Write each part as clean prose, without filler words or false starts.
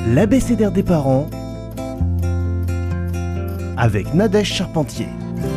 L'abécédaire des parents avec Nadège Charpentier.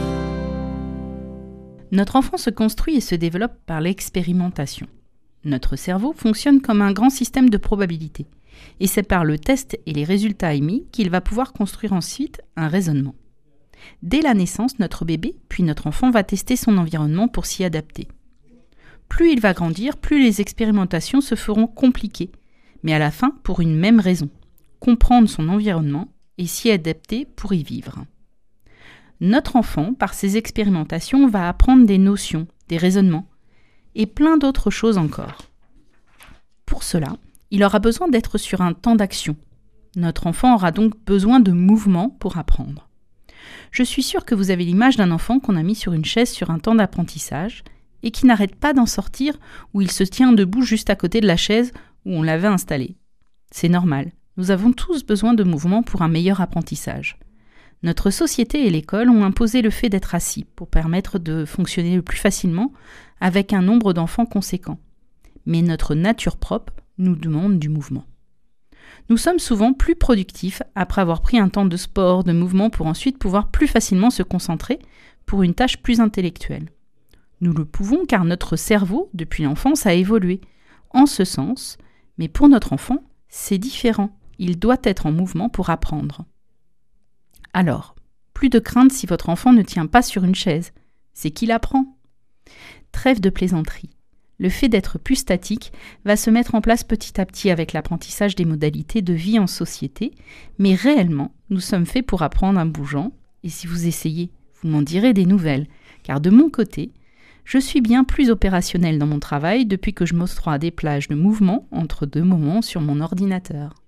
Notre enfant se construit et se développe par l'expérimentation. Notre cerveau fonctionne comme un grand système de probabilités. Et c'est par le test et les résultats émis qu'il va pouvoir construire ensuite un raisonnement. Dès la naissance, notre bébé, puis notre enfant, va tester son environnement pour s'y adapter. Plus il va grandir, plus les expérimentations se feront compliquées, mais à la fin pour une même raison, comprendre son environnement et s'y adapter pour y vivre. Notre enfant, par ses expérimentations, va apprendre des notions, des raisonnements et plein d'autres choses encore. Pour cela, il aura besoin d'être sur un temps d'action. Notre enfant aura donc besoin de mouvement pour apprendre. Je suis sûre que vous avez l'image d'un enfant qu'on a mis sur une chaise sur un temps d'apprentissage et qui n'arrête pas d'en sortir ou il se tient debout juste à côté de la chaise où on l'avait installé. C'est normal, nous avons tous besoin de mouvement pour un meilleur apprentissage. Notre société et l'école ont imposé le fait d'être assis pour permettre de fonctionner le plus facilement avec un nombre d'enfants conséquent. Mais notre nature propre nous demande du mouvement. Nous sommes souvent plus productifs après avoir pris un temps de sport, de mouvement pour ensuite pouvoir plus facilement se concentrer pour une tâche plus intellectuelle. Nous le pouvons car notre cerveau, depuis l'enfance, a évolué en ce sens, mais pour notre enfant, c'est différent. Il doit être en mouvement pour apprendre. Alors, plus de crainte si votre enfant ne tient pas sur une chaise, c'est qu'il apprend. Trêve de plaisanterie. Le fait d'être plus statique va se mettre en place petit à petit avec l'apprentissage des modalités de vie en société, mais réellement, nous sommes faits pour apprendre en bougeant, et si vous essayez, vous m'en direz des nouvelles, car de mon côté, je suis bien plus opérationnelle dans mon travail depuis que je m'octroie des plages de mouvement entre deux moments sur mon ordinateur.